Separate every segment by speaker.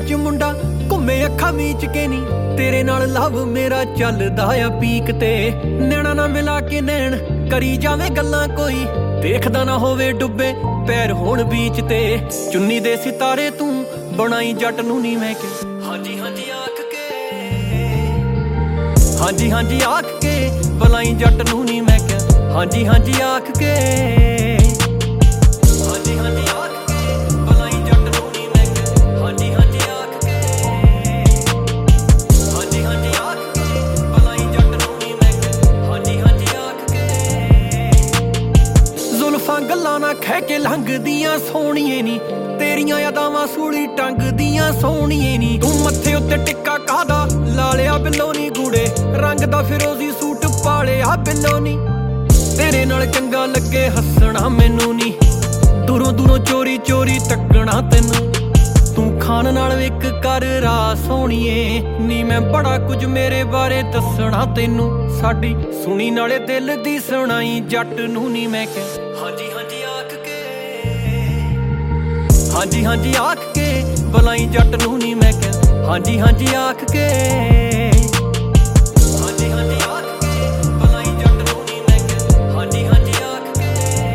Speaker 1: ਚ ਮੁੰਡਾ ਘੁੰਮੇ ਅੱਖਾਂ ਮੀਚ ਕੇ ਨੀ ਤੇਰੇ ਨਾਲ ਲਵ ਮੇਰਾ ਚੱਲਦਾ ਆ ਪੀਕ ਤੇ ਨੈਣਾ ਨਾ ਮਿਲਾ ਕੇ ਨੈਣ ਕਰੀ ਜਾਵੇਂ ਗੱਲਾਂ ਕੋਈ ਦੇਖਦਾ ਨਾ ਹੋਵੇ ਡੁੱਬੇ ਪੈਰ ਹੋਣ ਬੀਚ ਤੇ ਚੁੰਨੀ ਦੇ ਸਿਤਾਰੇ ਤੂੰ ਬਣਾਈ ਜੱਟ ਨੂੰ ਨੀ ਮੈਂ ਕਿ ਹਾਂਜੀ ਹਾਂਜੀ ਆਖ ਕੇ ਹਾਂਜੀ ਹਾਂਜੀ ਆਖ ਕੇ ਬੁਲਾਈ ਜੱਟ ਨੂੰ ਨੀ ਮੈਂ ਕਿ ਹਾਂਜੀ ਹਾਂਜੀ ਆਖ ਕੇ ਹਾਂਜੀ ਹਾਂਜੀ ਆਖ ਕੇ ਬੁਲਾਈ ਜੱਟ ਨੂੰ ਨੀ ਮੈਂ ਕਿ ਹਾਂਜੀ ਹਾਂਜੀ ਆਖ ਕੇ ਹਾਂਜੀ ਹਾਂਜੀ ਆਖ ਕੇ ਬੁਲਾਈ ਜੱਟ ਨੂੰ ਨੀ ਮੈਂ ਕਿ ਹਾਂਜੀ ਹਾਂਜੀ ਆਖ ਕੇ ਜ਼ੁਲਫਾਂ ਗੱਲਾਂ ਨਾ ਖਹਿ ਕੇ ਲੰਘਦੀਆਂ ਸੋਹਣੀਏ ਨੀ ਤੇਰੀਆਂ ਯਾਦਾਂ ਸੂਲੀ ਟੰਗਦੀਆਂ ਸੋਹਣੀਏ ਨੀ ਤੂੰ ਮੱਥੇ ਉੱਤੇ ਟਿੱਕਾ ਕਾਹਦਾ ਲਾ ਲਿਆ ਬਿੱਲੋ ਨੀ ਗੂੜੇ ਰੰਗ ਦਾ ਫਿਰੋਜ਼ੀ ਸੂਟ ਪਾਲਿਆ ਬਿੱਲੋ ਨੀ ਤੇਰੇ ਨਾਲ ਚੰਗਾ ਲੱਗੇ ਹੱਸਣਾ ਮੈਨੂੰ ਨੀ ਦੂਰੋਂ ਦੂਰੋਂ ਚੋਰੀ ਚੋਰੀ ਤੱਕਣਾ ਤੈਨੂੰ ਤੂੰ ਖਾਣ ਨਾਲ ਇੱਕ ਕਰ ਰਾ ਸੋਹਣੀਏ ਨੀ ਮੈਂ ਬੜਾ ਕੁਝ ਮੇਰੇ ਬਾਰੇ ਦੱਸਣਾ ਤੈਨੂੰ ਸਾਡੀ ਸੁਣੀ ਨਾਲੇ ਦਿਲ ਦੀ ਸੁਣਾਈ ਜੱਟ ਨੂੰ ਨੀ ਮੈਂ ਕਹਿ ਹਾਂਜੀ ਹਾਂਜੀ ਆਖ ਕੇ ਹਾਂਜੀ ਹਾਂਜੀ ਆਖ ਕੇ ਬੁਲਾਈ ਜੱਟ ਨੂੰ ਨੀ ਮੈਂ ਕਹਿ ਹਾਂਜੀ ਹਾਂਜੀ ਆਖ ਕੇ ਹਾਂਜੀ ਹਾਂਜੀ ਆਖ ਕੇ ਬੁਲਾਈ ਜੱਟ ਨੂੰ ਨੀ ਮੈਂ ਕਹਿ ਹਾਂਜੀ ਹਾਂਜੀ ਆਖ ਕੇ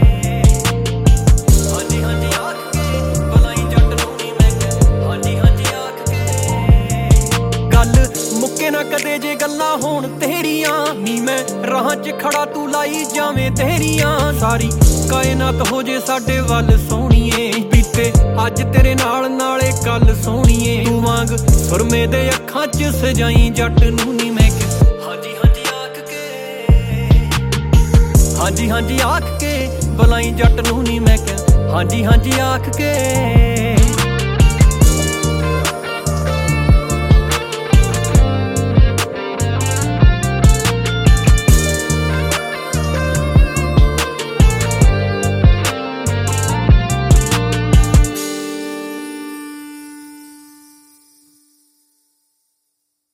Speaker 1: ਹਾਂਜੀ ਹਾਂਜੀ ਆਖ ਕੇ ਬੁਲਾਈ ਜੱਟ ਨੂੰ ਨੀ ਮੈਂ ਕਹਿ ਹਾਂਜੀ ਹਾਂਜੀ ਆਖ ਕੇ ਗੱਲ ਮੁੱਕੇ ਨਾ ਕਦੇ ਜੇ ਗੱਲਾਂ ਹੋਣ ਤੇਰੀਆਂ ਨੀ ਮੈਂ ਰਾਹਾਂ 'ਚ ਖੜਾ ਤੂੰ ਲਾਈ ਜਾਵੇਂ ਤੇਰੀਆਂ ਸਾਰੀ ਕਾਇਨਾਤ ਹੋ ਜੇ ਸਾਡੇ ਵੱਲ ਸੋਹਣੀਏ ਬੀਤੇ ਅੱਜ ਤੇਰੇ ਨਾਲ ਨਾਲੇ ਕੱਲ ਸੋਹਣੀਏ ਤੂੰ ਵਾਂਗ ਸੁਰਮੇ ਦੇ ਅੱਖਾਂ 'ਚ ਸਜਾਈ ਜੱਟ ਨੂੰ ਨੀ ਮੈਂ ਕਿ ਹਾਂਜੀ ਹਾਂਜੀ ਆਖ ਕੇ ਹਾਂਜੀ ਹਾਂਜੀ ਆਖ ਕੇ ਬੁਲਾਈ ਜੱਟ ਨੂੰ ਨੀ ਮੈਂ ਕਿ ਹਾਂਜੀ ਹਾਂਜੀ ਆਖ ਕੇ